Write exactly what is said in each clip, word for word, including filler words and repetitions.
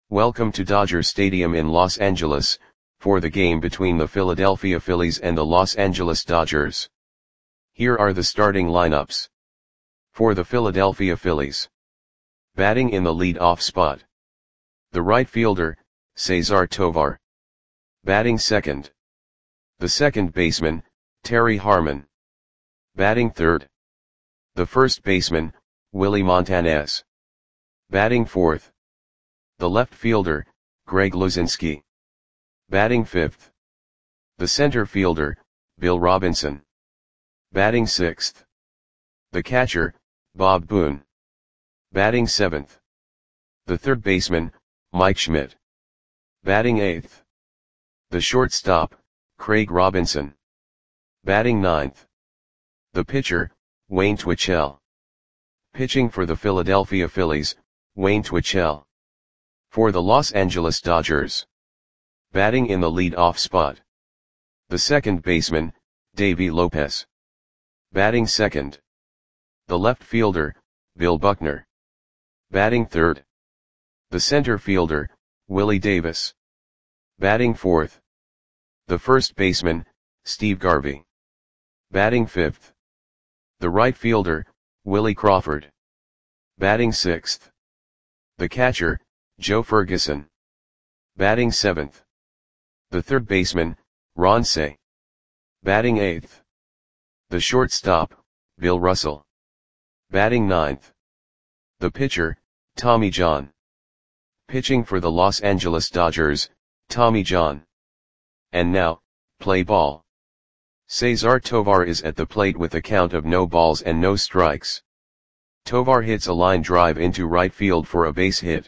Welcome to Dodger Stadium in Los Angeles, for the game between the Philadelphia Phillies and the Los Angeles Dodgers. Here are the starting lineups. For the Philadelphia Phillies. Batting in the lead-off spot. The right fielder, Cesar Tovar. Batting second. The second baseman, Terry Harmon. Batting third. The first baseman, Willie Montanez. Batting fourth. The left fielder, Greg Luzinski. Batting fifth. The center fielder, Bill Robinson. Batting sixth. The catcher, Bob Boone. Batting seventh. The third baseman, Mike Schmidt. Batting eighth. The shortstop, Craig Robinson. Batting ninth. The pitcher, Wayne Twitchell. Pitching for the Philadelphia Phillies, Wayne Twitchell. For the Los Angeles Dodgers. Batting in the lead-off spot. The second baseman, Davey Lopez. Batting second. The left fielder, Bill Buckner. Batting third. The center fielder, Willie Davis. Batting fourth. The first baseman, Steve Garvey. Batting fifth. The right fielder, Willie Crawford. Batting sixth. The catcher, Joe Ferguson. Batting seventh. The third baseman, Ron Cey. Batting eighth. The shortstop, Bill Russell. Batting ninth. The pitcher, Tommy John. Pitching for the Los Angeles Dodgers, Tommy John. And now, play ball. Cesar Tovar is at the plate with a count of no balls and no strikes. Tovar hits a line drive into right field for a base hit.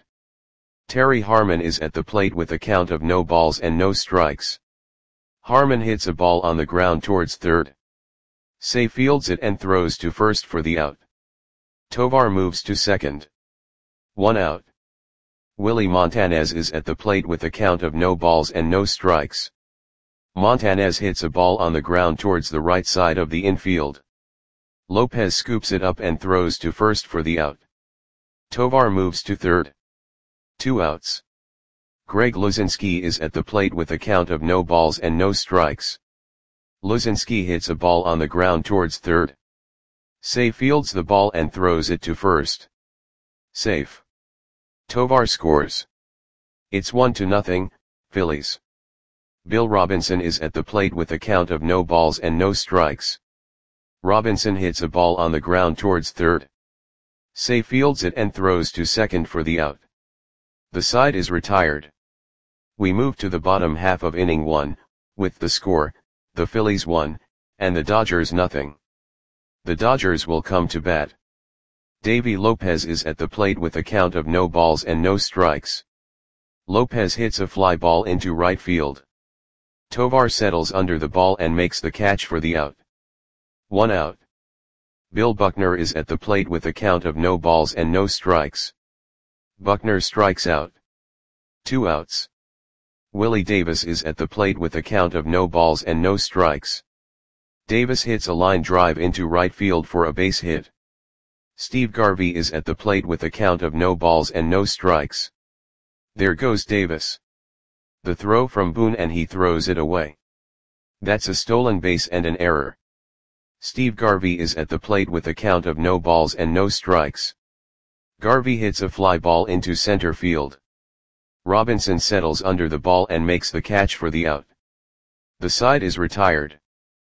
Terry Harmon is at the plate with a count of no balls and no strikes. Harmon hits a ball on the ground towards third. Cey fields it and throws to first for the out. Tovar moves to second. One out. Willie Montanez is at the plate with a count of no balls and no strikes. Montanez hits a ball on the ground towards the right side of the infield. Lopez scoops it up and throws to first for the out. Tovar moves to third. Two outs. Greg Luzinski is at the plate with a count of no balls and no strikes. Luzinski hits a ball on the ground towards third. Cey fields the ball and throws it to first. Safe. Tovar scores. It's one to nothing, Phillies. Bill Robinson is at the plate with a count of no balls and no strikes. Robinson hits a ball on the ground towards third. Cey fields it and throws to second for the out. The side is retired. We move to the bottom half of inning one, with the score, the Phillies one, and the Dodgers nothing. The Dodgers will come to bat. Davey Lopez is at the plate with a count of no balls and no strikes. Lopez hits a fly ball into right field. Tovar settles under the ball and makes the catch for the out. One out. Bill Buckner is at the plate with a count of no balls and no strikes. Buckner strikes out. Two outs. Willie Davis is at the plate with a count of no balls and no strikes. Davis hits a line drive into right field for a base hit. Steve Garvey is at the plate with a count of no balls and no strikes. There goes Davis. The throw from Boone and he throws it away. That's a stolen base and an error. Steve Garvey is at the plate with a count of no balls and no strikes. Garvey hits a fly ball into center field. Robinson settles under the ball and makes the catch for the out. The side is retired.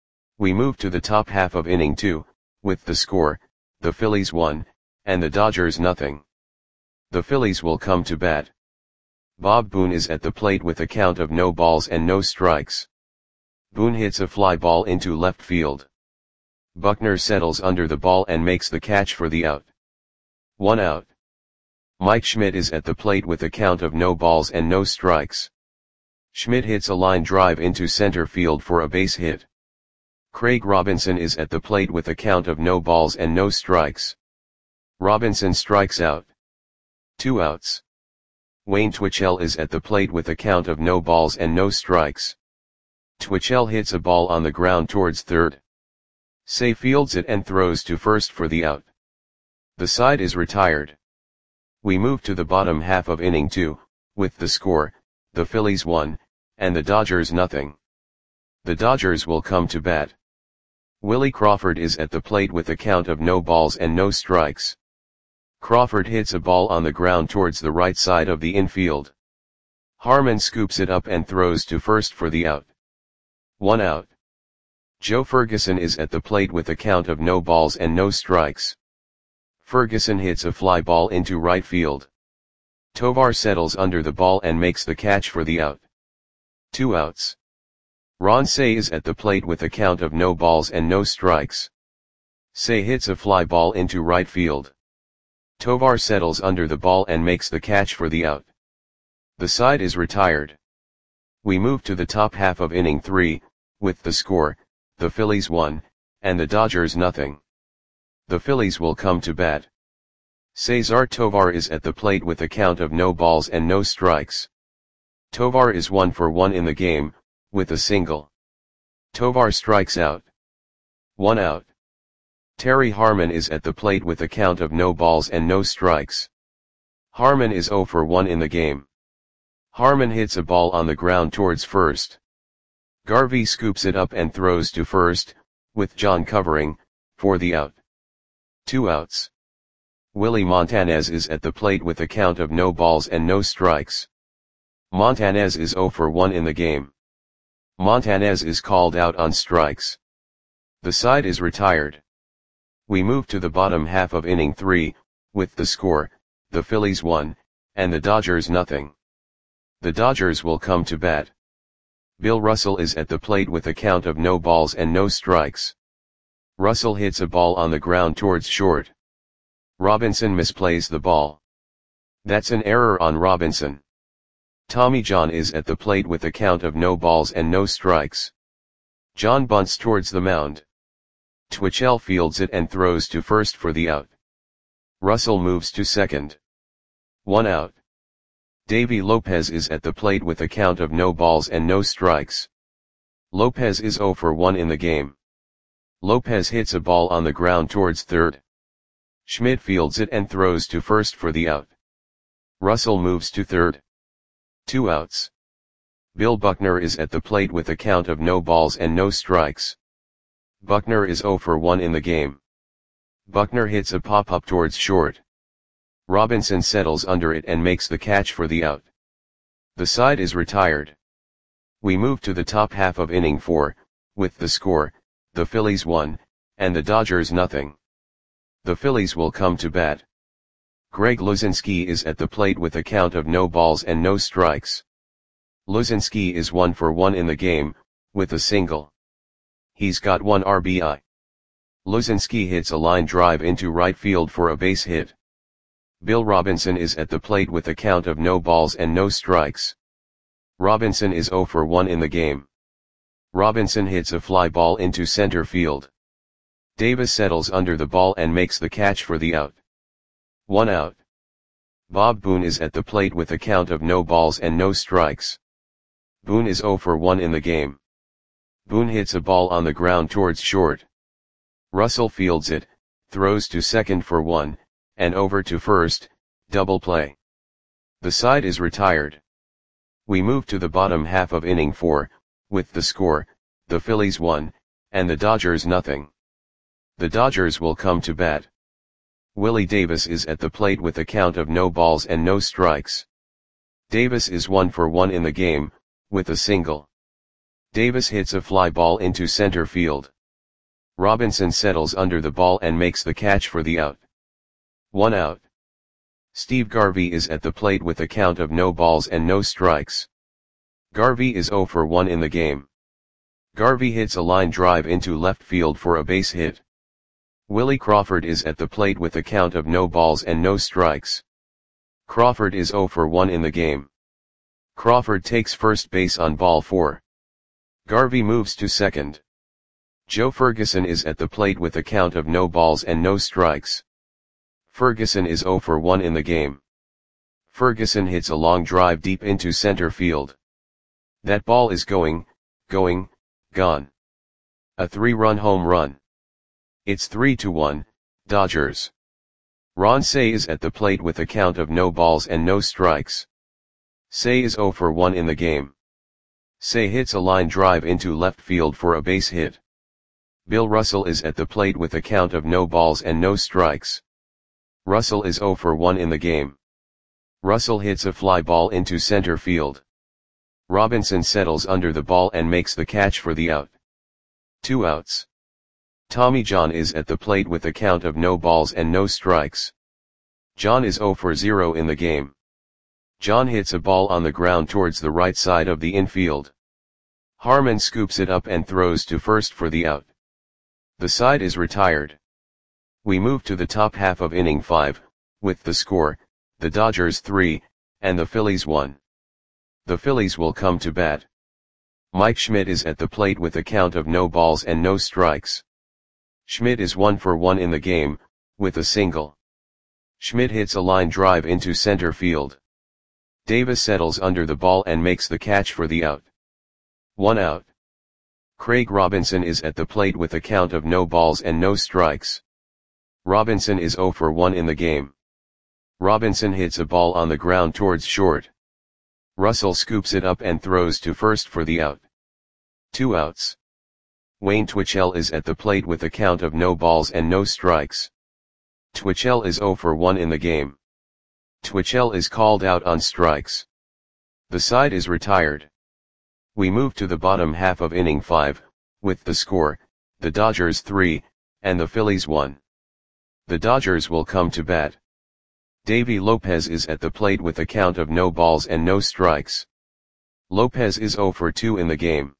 We move to the top half of inning two, with the score, the Phillies one, and the Dodgers nothing. The Phillies will come to bat. Bob Boone is at the plate with a count of no balls and no strikes. Boone hits a fly ball into left field. Buckner settles under the ball and makes the catch for the out. One out. Mike Schmidt is at the plate with a count of no balls and no strikes. Schmidt hits a line drive into center field for a base hit. Craig Robinson is at the plate with a count of no balls and no strikes. Robinson strikes out. Two outs. Wayne Twitchell is at the plate with a count of no balls and no strikes. Twitchell hits a ball on the ground towards third. Cey fields it and throws to first for the out. The side is retired. We move to the bottom half of inning two, with the score, the Phillies one, and the Dodgers nothing. The Dodgers will come to bat. Willie Crawford is at the plate with a count of no balls and no strikes. Crawford hits a ball on the ground towards the right side of the infield. Harmon scoops it up and throws to first for the out. One out. Joe Ferguson is at the plate with a count of no balls and no strikes. Ferguson hits a fly ball into right field. Tovar settles under the ball and makes the catch for the out. Two outs. Ron Cey is at the plate with a count of no balls and no strikes. Cey hits a fly ball into right field. Tovar settles under the ball and makes the catch for the out. The side is retired. We move to the top half of inning three, with the score, the Phillies one, and the Dodgers nothing. The Phillies will come to bat. Cesar Tovar is at the plate with a count of no balls and no strikes. Tovar is one for one in the game, with a single. Tovar strikes out. One out. Terry Harmon is at the plate with a count of no balls and no strikes. Harmon is zero for one in the game. Harmon hits a ball on the ground towards first. Garvey scoops it up and throws to first, with John covering, for the out. Two outs. Willie Montanez is at the plate with a count of no balls and no strikes. Montanez is zero for one in the game. Montanez is called out on strikes. The side is retired. We move to the bottom half of inning three, with the score, the Phillies one, and the Dodgers nothing. The Dodgers will come to bat. Bill Russell is at the plate with a count of no balls and no strikes. Russell hits a ball on the ground towards short. Robinson misplays the ball. That's an error on Robinson. Tommy John is at the plate with a count of no balls and no strikes. John bunts towards the mound. Twitchell fields it and throws to first for the out. Russell moves to second. One out. Davy Lopez is at the plate with a count of no balls and no strikes. Lopez is zero for one in the game. Lopez hits a ball on the ground towards third. Schmidt fields it and throws to first for the out. Russell moves to third. Two outs. Bill Buckner is at the plate with a count of no balls and no strikes. Buckner is zero for one in the game. Buckner hits a pop-up towards short. Robinson settles under it and makes the catch for the out. The side is retired. We move to the top half of inning four, with the score, the Phillies one, and the Dodgers nothing. The Phillies will come to bat. Greg Luzinski is at the plate with a count of no balls and no strikes. Luzinski is one for one in the game, with a single. He's got one R B I. Luzinski hits a line drive into right field for a base hit. Bill Robinson is at the plate with a count of no balls and no strikes. Robinson is zero for one in the game. Robinson hits a fly ball into center field. Davis settles under the ball and makes the catch for the out. One out. Bob Boone is at the plate with a count of no balls and no strikes. Boone is zero for one in the game. Boone hits a ball on the ground towards short. Russell fields it, throws to second for one, and over to first, double play. The side is retired. We move to the bottom half of inning four, with the score, the Phillies one, and the Dodgers nothing. The Dodgers will come to bat. Willie Davis is at the plate with a count of no balls and no strikes. Davis is one for one in the game, with a single. Davis hits a fly ball into center field. Robinson settles under the ball and makes the catch for the out. One out. Steve Garvey is at the plate with a count of no balls and no strikes. Garvey is zero for one in the game. Garvey hits a line drive into left field for a base hit. Willie Crawford is at the plate with a count of no balls and no strikes. Crawford is zero for one in the game. Crawford takes first base on ball four. Garvey moves to second. Joe Ferguson is at the plate with a count of no balls and no strikes. Ferguson is zero for one in the game. Ferguson hits a long drive deep into center field. That ball is going, going, gone. A three-run home run. It's three to one, Dodgers. Ron Cey is at the plate with a count of no balls and no strikes. Say is zero for one in the game. Say hits a line drive into left field for a base hit. Bill Russell is at the plate with a count of no balls and no strikes. Russell is zero for one in the game. Russell hits a fly ball into center field. Robinson settles under the ball and makes the catch for the out. Two outs. Tommy John is at the plate with a count of no balls and no strikes. John is zero for zero in the game. John hits a ball on the ground towards the right side of the infield. Harmon scoops it up and throws to first for the out. The side is retired. We move to the top half of inning five, with the score, the Dodgers three, and the Phillies one. The Phillies will come to bat. Mike Schmidt is at the plate with a count of no balls and no strikes. Schmidt is one for one in the game, with a single. Schmidt hits a line drive into center field. Davis settles under the ball and makes the catch for the out. One out. Craig Robinson is at the plate with a count of no balls and no strikes. Robinson is zero for one in the game. Robinson hits a ball on the ground towards short. Russell scoops it up and throws to first for the out. Two outs. Wayne Twitchell is at the plate with a count of no balls and no strikes. Twitchell is zero for one in the game. Twitchell is called out on strikes. The side is retired. We move to the bottom half of inning five, with the score, the Dodgers three, and the Phillies one. The Dodgers will come to bat. Davy Lopez is at the plate with a count of no balls and no strikes. Lopez is zero for two in the game.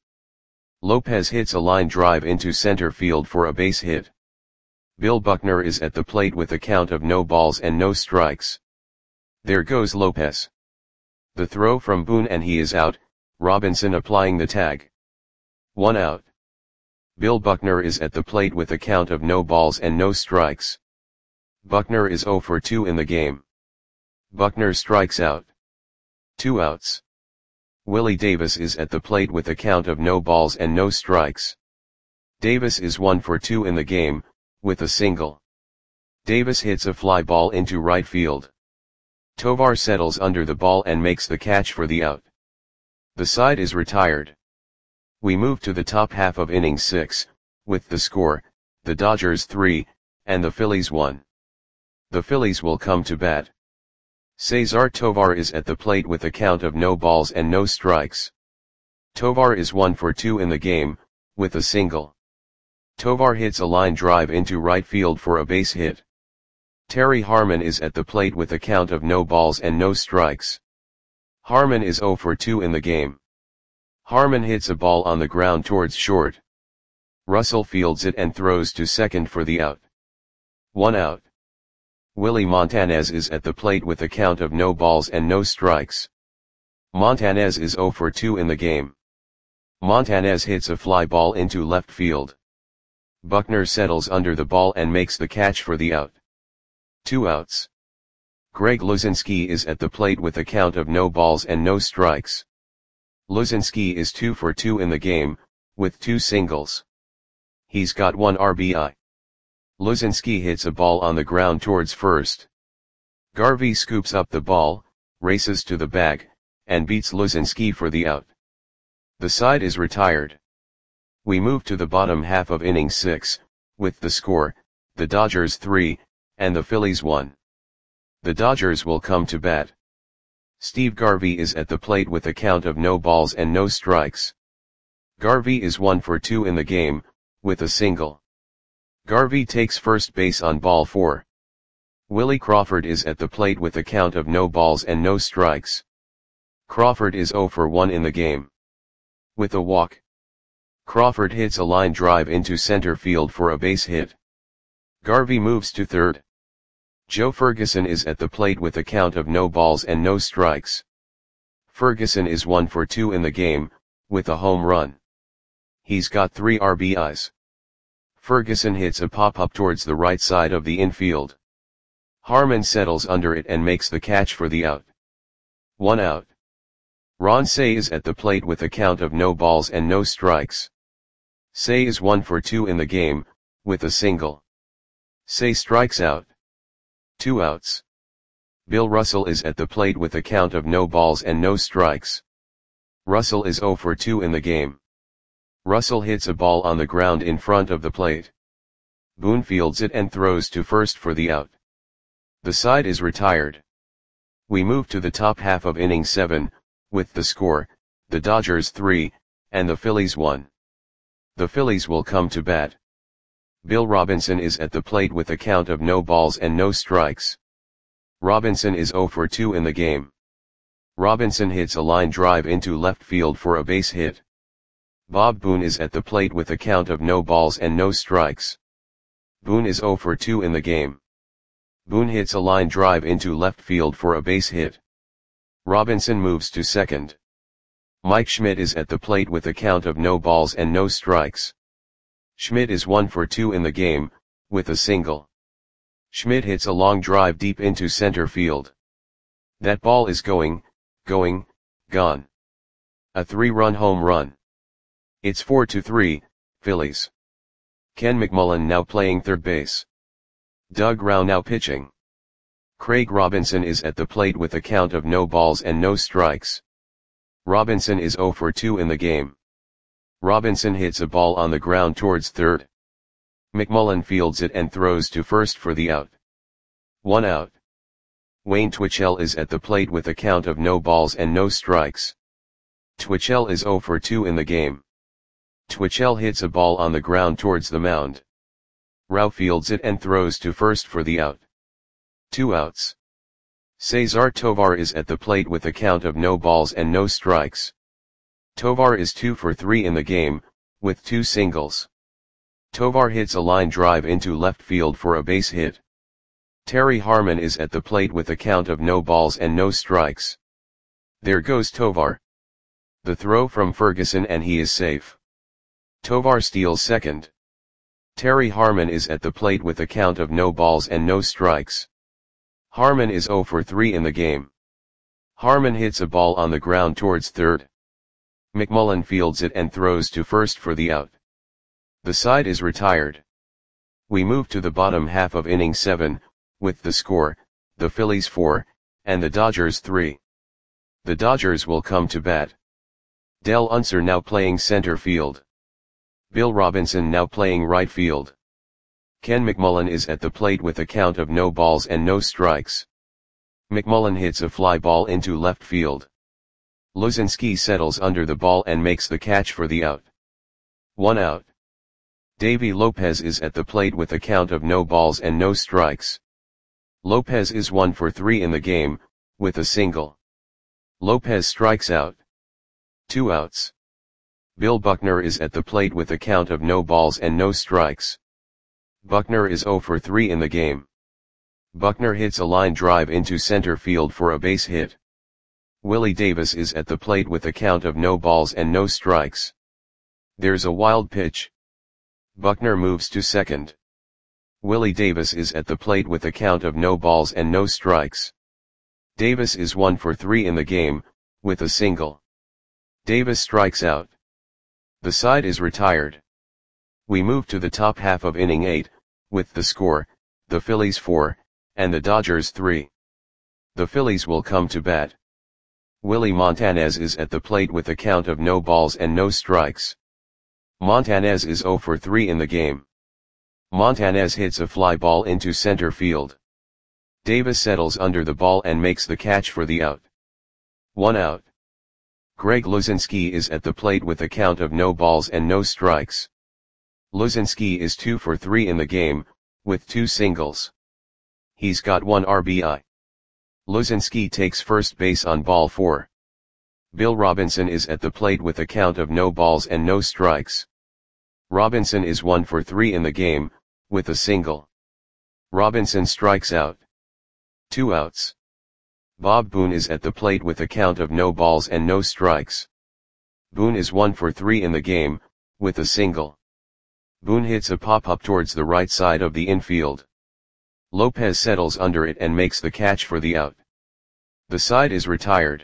Lopez hits a line drive into center field for a base hit. Bill Buckner is at the plate with a count of no balls and no strikes. There goes Lopez. The throw from Boone and he is out, Robinson applying the tag. One out. Bill Buckner is at the plate with a count of no balls and no strikes. Buckner is zero for two in the game. Buckner strikes out. Two outs. Willie Davis is at the plate with a count of no balls and no strikes. Davis is one for two in the game, with a single. Davis hits a fly ball into right field. Tovar settles under the ball and makes the catch for the out. The side is retired. We move to the top half of inning six, with the score, the Dodgers three, and the Phillies one. The Phillies will come to bat. Cesar Tovar is at the plate with a count of no balls and no strikes. Tovar is one for two in the game, with a single. Tovar hits a line drive into right field for a base hit. Terry Harmon is at the plate with a count of no balls and no strikes. Harmon is zero for two in the game. Harmon hits a ball on the ground towards short. Russell fields it and throws to second for the out. One out. Willie Montanez is at the plate with a count of no balls and no strikes. Montanez is zero for two in the game. Montanez hits a fly ball into left field. Buckner settles under the ball and makes the catch for the out. Two outs. Greg Luzinski is at the plate with a count of no balls and no strikes. Luzinski is two for two in the game, with two singles. He's got one R B I. Luzinski hits a ball on the ground towards first. Garvey scoops up the ball, races to the bag, and beats Luzinski for the out. The side is retired. We move to the bottom half of inning six, with the score, the Dodgers three, and the Phillies one. The Dodgers will come to bat. Steve Garvey is at the plate with a count of no balls and no strikes. Garvey is one for two in the game, with a single. Garvey takes first base on ball four. Willie Crawford is at the plate with a count of no balls and no strikes. Crawford is zero for one in the game. With a walk. Crawford hits a line drive into center field for a base hit. Garvey moves to third. Joe Ferguson is at the plate with a count of no balls and no strikes. Ferguson is one for two in the game, with a home run. He's got three R B Is. Ferguson hits a pop-up towards the right side of the infield. Harmon settles under it and makes the catch for the out. One out. Ron Cey is at the plate with a count of no balls and no strikes. Cey is one for two in the game, with a single. Cey strikes out. Two outs. Bill Russell is at the plate with a count of no balls and no strikes. Russell is zero for two in the game. Russell hits a ball on the ground in front of the plate. Boone fields it and throws to first for the out. The side is retired. We move to the top half of inning seven, with the score, the Dodgers three, and the Phillies one. The Phillies will come to bat. Bill Robinson is at the plate with a count of no balls and no strikes. Robinson is zero for two in the game. Robinson hits a line drive into left field for a base hit. Bob Boone is at the plate with a count of no balls and no strikes. Boone is zero for two in the game. Boone hits a line drive into left field for a base hit. Robinson moves to second. Mike Schmidt is at the plate with a count of no balls and no strikes. Schmidt is one for two in the game, with a single. Schmidt hits a long drive deep into center field. That ball is going, going, gone. A three-run home run. It's four to three, Phillies. Ken McMullen now playing third base. Doug Rauch now pitching. Craig Robinson is at the plate with a count of no balls and no strikes. Robinson is zero for two in the game. Robinson hits a ball on the ground towards third. McMullen fields it and throws to first for the out. One out. Wayne Twitchell is at the plate with a count of no balls and no strikes. Twitchell is zero for two in the game. Twitchell hits a ball on the ground towards the mound. Rauch fields it and throws to first for the out. Two outs. Cesar Tovar is at the plate with a count of no balls and no strikes. Tovar is two for three in the game, with two singles. Tovar hits a line drive into left field for a base hit. Terry Harmon is at the plate with a count of no balls and no strikes. There goes Tovar. The throw from Ferguson and he is safe. Tovar steals second. Terry Harmon is at the plate with a count of no balls and no strikes. Harmon is zero for three in the game. Harmon hits a ball on the ground towards third. McMullen fields it and throws to first for the out. The side is retired. We move to the bottom half of inning seven, with the score, the Phillies four, and the Dodgers three. The Dodgers will come to bat. Del Unser now playing center field. Bill Robinson now playing right field. Ken McMullen is at the plate with a count of no balls and no strikes. McMullen hits a fly ball into left field. Luzinski settles under the ball and makes the catch for the out. One out. Davy Lopez is at the plate with a count of no balls and no strikes. Lopez is one for three in the game, with a single. Lopez strikes out. Two outs. Bill Buckner is at the plate with a count of no balls and no strikes. Buckner is zero for three in the game. Buckner hits a line drive into center field for a base hit. Willie Davis is at the plate with a count of no balls and no strikes. There's a wild pitch. Buckner moves to second. Willie Davis is at the plate with a count of no balls and no strikes. Davis is one for three in the game, with a single. Davis strikes out. The side is retired. We move to the top half of inning eight, with the score, the Phillies four, and the Dodgers three. The Phillies will come to bat. Willie Montanez is at the plate with a count of no balls and no strikes. Montanez is zero for three in the game. Montanez hits a fly ball into center field. Davis settles under the ball and makes the catch for the out. One out. Greg Luzinski is at the plate with a count of no balls and no strikes. Luzinski is two for three in the game, with two singles. He's got one R B I. Luzinski takes first base on ball four. Bill Robinson is at the plate with a count of no balls and no strikes. Robinson is one for three in the game, with a single. Robinson strikes out. Two outs. Bob Boone is at the plate with a count of no balls and no strikes. Boone is one for three in the game, with a single. Boone hits a pop-up towards the right side of the infield. Lopez settles under it and makes the catch for the out. The side is retired.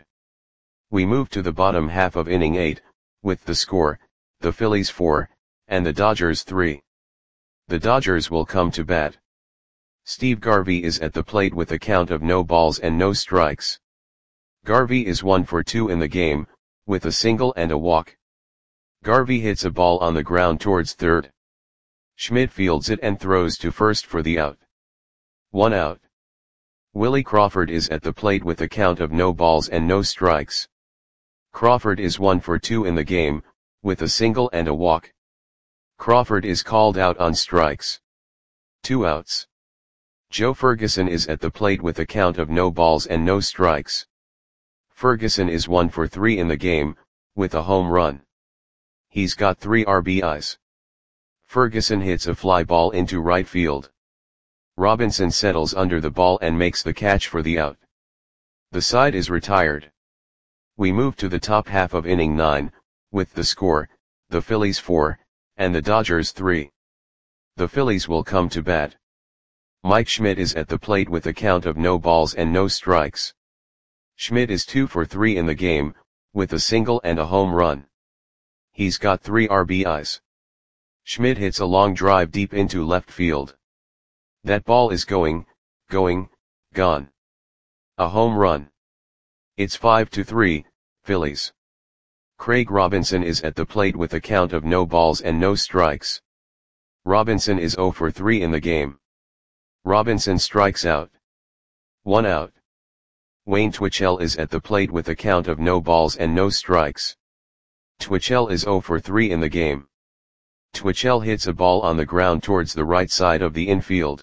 We move to the bottom half of inning eight, with the score, the Phillies four, and the Dodgers three. The Dodgers will come to bat. Steve Garvey is at the plate with a count of no balls and no strikes. Garvey is one for two in the game, with a single and a walk. Garvey hits a ball on the ground towards third. Schmidt fields it and throws to first for the out. One out. Willie Crawford is at the plate with a count of no balls and no strikes. Crawford is one for two in the game, with a single and a walk. Crawford is called out on strikes. Two outs. Joe Ferguson is at the plate with a count of no balls and no strikes. Ferguson is one for three in the game, with a home run. He's got three R B Is. Ferguson hits a fly ball into right field. Robinson settles under the ball and makes the catch for the out. The side is retired. We move to the top half of inning nine, with the score, the Phillies four, and the Dodgers three. The Phillies will come to bat. Mike Schmidt is at the plate with a count of no balls and no strikes. Schmidt is two for three in the game, with a single and a home run. He's got three R B Is. Schmidt hits a long drive deep into left field. That ball is going, going, gone. A home run. It's five to three, Phillies. Craig Robinson is at the plate with a count of no balls and no strikes. Robinson is zero for three in the game. Robinson strikes out. One out. Wayne Twitchell is at the plate with a count of no balls and no strikes. Twitchell is zero for three in the game. Twitchell hits a ball on the ground towards the right side of the infield.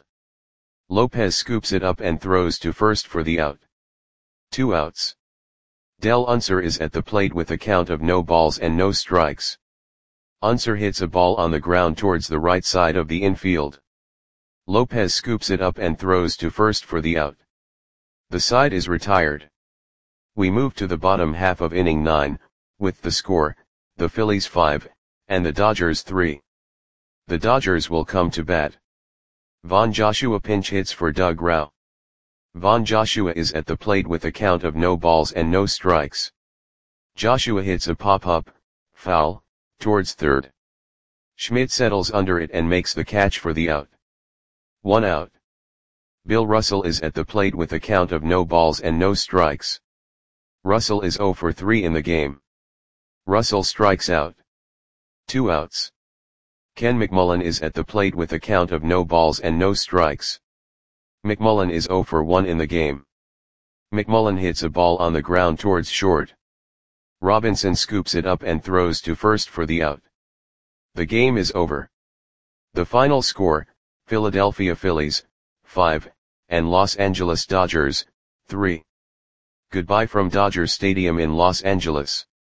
Lopez scoops it up and throws to first for the out. Two outs. Del Unser is at the plate with a count of no balls and no strikes. Unser hits a ball on the ground towards the right side of the infield. Lopez scoops it up and throws to first for the out. The side is retired. We move to the bottom half of inning nine, with the score, the Phillies five, and the Dodgers three. The Dodgers will come to bat. Von Joshua pinch hits for Doug Rauch. Von Joshua is at the plate with a count of no balls and no strikes. Joshua hits a pop-up, foul, towards third. Schmidt settles under it and makes the catch for the out. One out. Bill Russell is at the plate with a count of no balls and no strikes. Russell is zero for three in the game. Russell strikes out. Two outs. Ken McMullen is at the plate with a count of no balls and no strikes. McMullen is zero for one in the game. McMullen hits a ball on the ground towards short. Robinson scoops it up and throws to first for the out. The game is over. The final score, Philadelphia Phillies, five, and Los Angeles Dodgers, three. Goodbye from Dodger Stadium in Los Angeles.